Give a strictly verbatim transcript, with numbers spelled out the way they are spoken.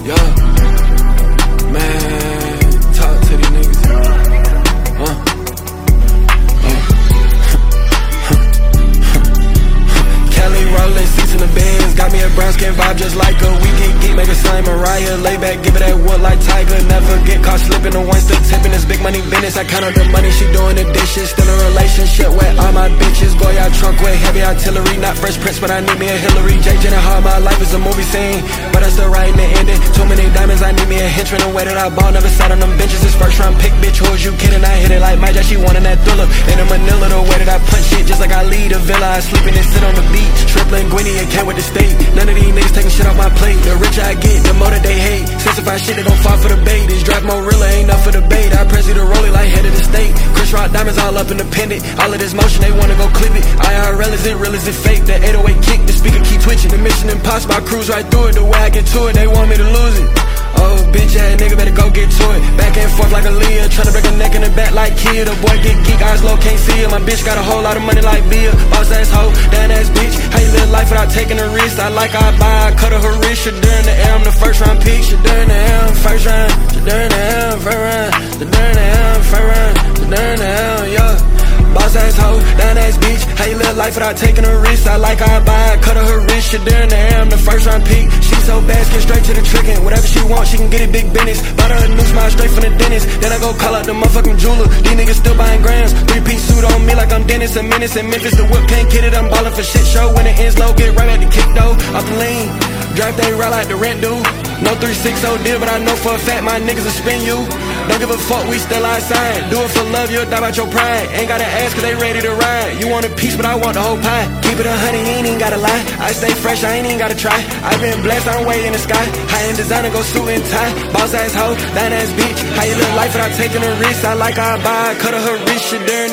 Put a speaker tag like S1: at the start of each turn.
S1: Yeah, man, talk to these niggas. Uh. Uh. Kelly rolling seats in the Benz, got me a brown skin vibe just like a weekend geek. Make a slime Mariah, lay back, give it that wood like Tiger. Never get caught slipping, the one still tipping. This big money business, I count up the money, she doing the dishes. Still a relationship with all my bitches. Goya trunk with heavy artillery, not Fresh Prince, but I need me a Hillary. J Jenner hard, my life is a movie scene, but I still writing the ending. Too many diamonds, I need me a henchman. The way that I ball, never sat on them benches. This first round pick, bitch, who is you kidding? I hit it like my Jack, she wanted that thriller. In a Manila, the way that I punch shit, just like I lead a villa. I sleep in and sit on the beach, tripling Gwynny and came with the state. None of these niggas taking shit off my plate. The richer I get, the more that they hate. Sensified shit, they gon' fall for the bait. This draft more real, ain't enough for the bait. I press it to roll it like head of the state. Chris Rock diamonds all up independent. All of this motion, they wanna go clip it. I R L, is it real, is it fake? The eight oh eight kick, the speaker keep twitching. The Mission Impossible, I cruise right through it. The way I get to it, they want me to lose it. Oh, bitch ass nigga, better go get to it. Back and forth like a Leah, tryna break a neck in the back like Kia. The boy get geek, eyes low, can't see it. My bitch got a whole lot of money like Bia. Boss ass hoe, down ass bitch. How you live life without taking a risk? I like I buy, I cut her wrist. She during the air, I'm the first round pick. She during the air, I'm first round. She during the air, I'm first round. She during the air, I'm first round. She during the air, yeah. Boss ass hoe, down ass bitch. How you live life without taking a risk? I like I buy, I cut her her wrist. She during the air, I'm the first round pick. She so bad, skin straight to the trigger. Whatever she wants, she can get it big business. Bought her a new smile straight from the dentist. Then I go call out the motherfucking jeweler. These niggas still buying grams. Three-piece suit on me like I'm Dennis. A menace in Memphis, the whip can't get it. I'm ballin' for shit show. When it ends low, get right at the kick though. Off the lean, drive they ride like the rent dude. No three six zero deal, but I know for a fact my niggas will spin you. Don't give a fuck, we still outside. Do it for love, you'll die about your pride. Ain't gotta ask cause they ready to ride. You want a piece, but I want the whole pie. Keep it a honey, you ain't even gotta lie. I stay fresh, I ain't even gotta try. I been blessed, I'm way in the sky. High-end designer, go suit and tie. Boss ass hoe, down ass bitch. How you live life without taking a risk? I like I buy, cut her her wrist, shit during